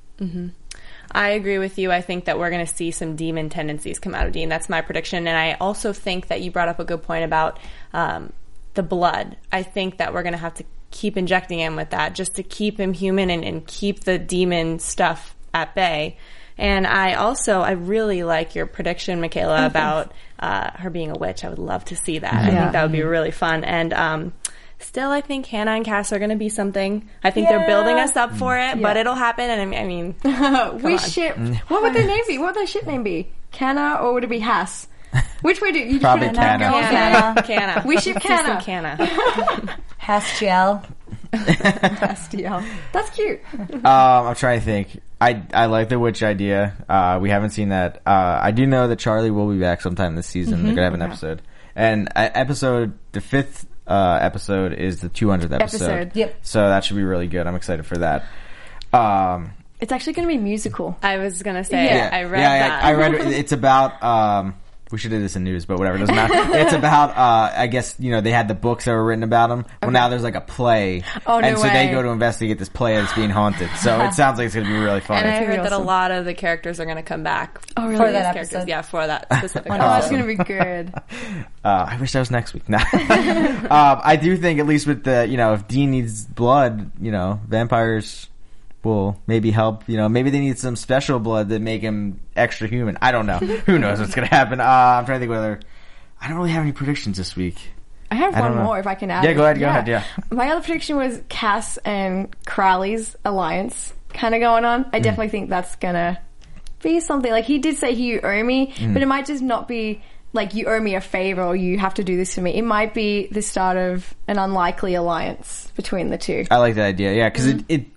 I agree with you. I think that we're going to see some demon tendencies come out of Dean. That's my prediction. And I also think that you brought up a good point about um, the blood. I think that we're going to have to keep injecting him with that just to keep him human and, and keep the demon stuff at bay. And I also, I really like your prediction, Michaela, about uh, her being a witch. I would love to see that. I Yeah. think that would be really fun. And um, still, I think Hannah and Cass are going to be something. I think they're building us up for it, but Yeah. it'll happen. And I mean, we on. ship. What would their name be? What would their ship name be? Canna, or would it be Hass? Which way do you Probably you Canna. go? Canna. Canna. We ship Let's do some Canna. Canna. Hastiel. Hastiel. That's cute. Um, I'm trying to think. I I like the witch idea. Uh, we haven't seen that. Uh, I do know that Charlie will be back sometime this season. They're gonna have an episode, and uh, episode the fifth uh, episode is the two hundredth episode. Episode. Yep. So that should be really good. I'm excited for that. Um, It's actually going to be musical. I was gonna say, Yeah. I read yeah, that. I, I read. It's about. Um, we should do this in news, but whatever. It doesn't matter. It's about. Uh, I guess you know they had the books that were written about them. Well, now there's like a play, Oh, no and so they way. go to investigate this play that's being haunted. So it sounds like it's going to be really fun. and I That's heard gonna be that a awesome. lot of the characters are going to come back. Oh, really? For These that characters, episode. yeah, for that specific Oh, episode. that's going to be good. Uh, I wish that was next week. Nah. um, I do think, at least with the, you know, if Dean needs blood, you know, vampires will maybe help. You know, maybe they need some special blood that make him extra human. I don't know. Who knows what's going to happen? Uh, I'm trying to think whether. I don't really have any predictions this week. I have I one don't know. more if I can add. Yeah, it. go ahead, go ahead, yeah. My other prediction was Cass and Crowley's alliance kind of going on. Mm. I definitely think that's gonna be something. Like, he did say you owe me, Mm. but it might just not be like you owe me a favor or you have to do this for me. It might be the start of an unlikely alliance between the two. I like that idea. Yeah, because it, it.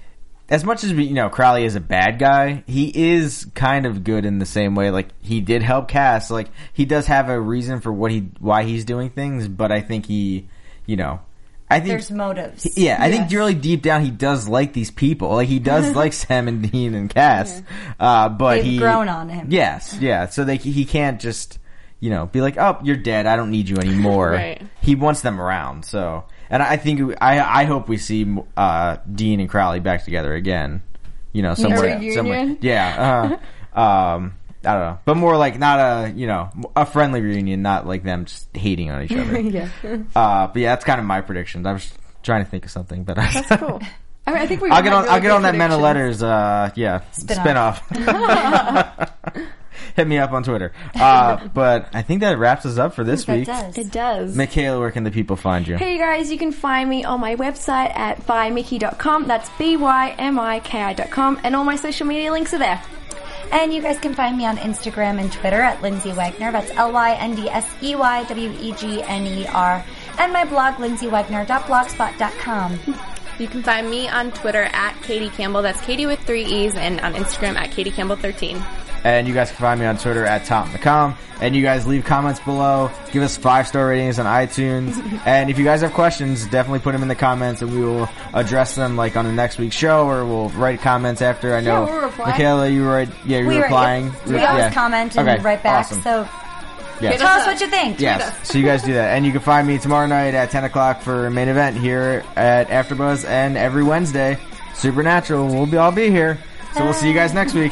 As much as we, you know, Crowley is a bad guy, he is kind of good in the same way. Like, he did help Cass. Like, he does have a reason for what he, why he's doing things, but I think he, you know, I think There's motives. Yeah, I Yes. think really deep down he does like these people. Like, he does like Sam and Dean and Cass. Uh, but They've he grown on him. Yes, yeah. So they, he can't just, you know, be like, "Oh, you're dead. I don't need you anymore." Right. He wants them around. So, and I think I I hope we see uh, Dean and Crowley back together again. You know, somewhere, too. somewhere. Reunion? Yeah. Uh, um, I don't know, but more like not a, you know, a friendly reunion, not like them just hating on each other. yeah, Uh, but yeah, that's kind of my predictions. I was trying to think of something, but I, that's cool. I, mean, I think we. I'll get had on. really I'll get on good that Men of predictions. Letters. Uh, yeah, Spin-off. spin-off. Hit me up on Twitter. Uh, but I think that wraps us up for this That week. does. It does. Michaela, where can the people find you? Hey guys, you can find me on my website at by mickey dot com. That's B Y M I K I dot com, and all my social media links are there. And you guys can find me on Instagram and Twitter at Lindsay Wagner. That's L Y N D S E Y W E G N E R. And my blog, lindsay wagner dot blogspot dot com. You can find me on Twitter at Katie Campbell. That's Katie with three E's, and on Instagram at Katie Campbell thirteen. And you guys can find me on Twitter at Tom McCom. And you guys leave comments below. Give us five-star ratings on iTunes. And if you guys have questions, definitely put them in the comments and we will address them like on the next week's show, or we'll write comments after. I know, Yeah, we'll reply. Michaela, you write, yeah, you're We, were- replying. we Yeah. always comment and Okay, write back. awesome. So Yes. tell us what you think. Yes. So you guys do that. And you can find me tomorrow night at ten o'clock for main event here at AfterBuzz, and every Wednesday, Supernatural. We'll be, all be here. So we'll see you guys next week.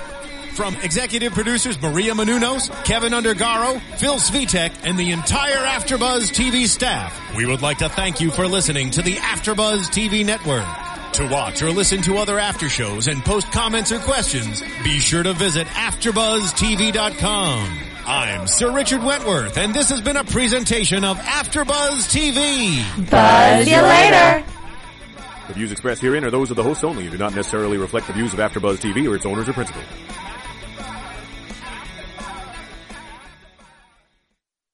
From executive producers Maria Menounos, Kevin Undergaro, Phil Svitek, and the entire AfterBuzz T V staff, we would like to thank you for listening to the AfterBuzz T V network. To watch or listen to other after shows and post comments or questions, be sure to visit after buzz T V dot com. I'm Sir Richard Wentworth, and this has been a presentation of AfterBuzz T V. Buzz you later. The views expressed herein are those of the hosts only and do not necessarily reflect the views of AfterBuzz T V or its owners or principals.